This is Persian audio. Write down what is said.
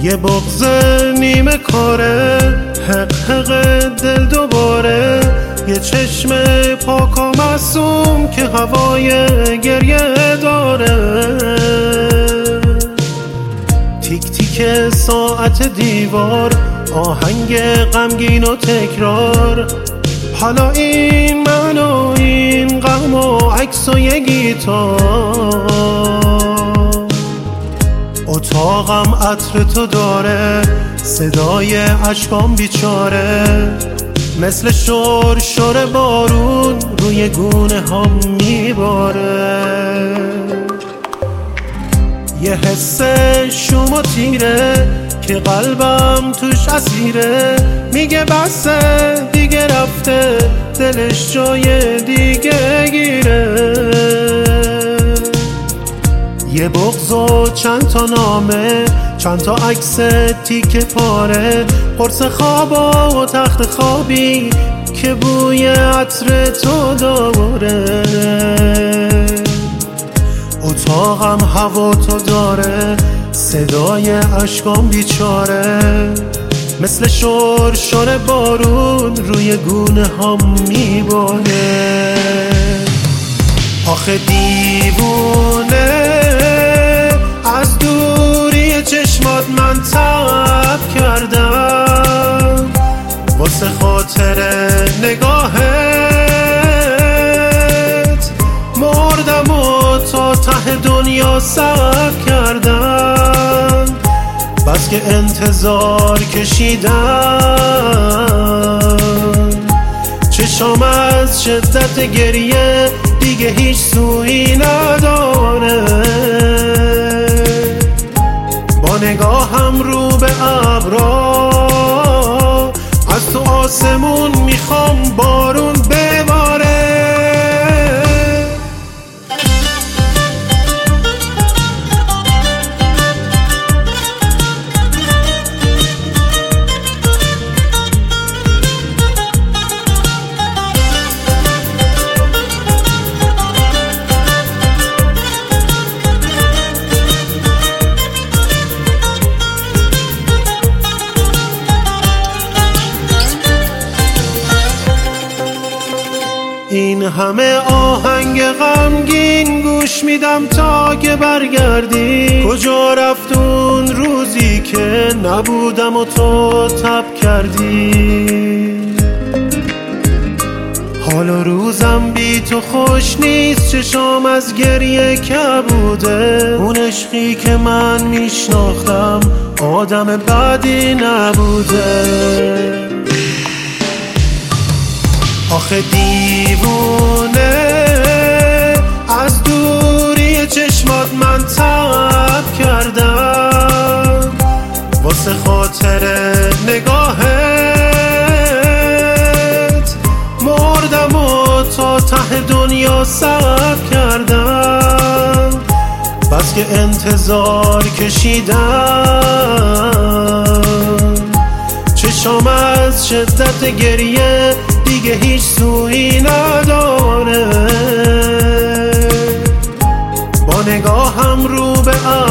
یه بغض نیمه کاره، حق حق دل دوباره، یه چشم پاک و معصوم که هوای گریه داره. تیک تیک ساعت دیوار، آهنگ غمگین و تکرار، حالا این من و این غم و عکس و یه گیتار. اتاقم عطر تو داره، صدای اشکام بیچاره، مثل شرشر بارون روی گونه هم میباره. یه حس شوم و تیره که قلبم توش اسیره، میگه بسه دیگه رفته، دلش جای دیگه گیره. یه بغض و چند تا نامه، چند تا عکس تیکه پاره، قرص خواب و تخت خوابی که بوی عطر تو داره. اتاقم هوا تو داره، صدای اشکام بیچاره، مثل شرشر بارون روی گونه هم میباره. آخه دیوونه از دوری چشمات من تب کردم، واسه خاطر نگاهت مردم و تا ته دنیا سب کردم. بس که انتظار کشیدم، چشام از شدت گریه دیگه هیچ سویی نداره. با نگاهم رو به ابرا، از تو آسمون میخوام بارون بباره. این همه آهنگ غمگین گوش میدم تا که برگردی. کجا رفت اون روزی که نبودم و تو تب کردی؟ حالا روزم بی تو خوش نیست، چشام از گریه کبوده. اون عشقی که من میشناختم آدم بدی نبوده. آخه دیوونه از دوری چشمات من تب کردم، واسه خاطر نگاهت مردم و تا ته دنیا سب کردم. بس که انتظار کشیدم، چشام از شدت گریه دیگه هیچ سویی نداره. با نگاهم رو به